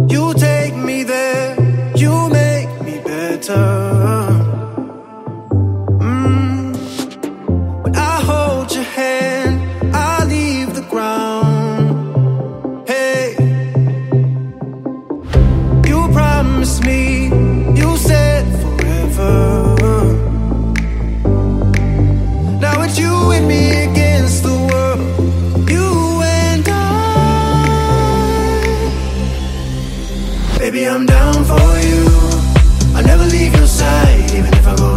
You take me there, you make me better. When I hold your hand, I leave the ground. Hey, you promised me, you said forever. Now it's you and me against the world, you and I. Baby, I'm down for you, I'll never leave your side, even if I go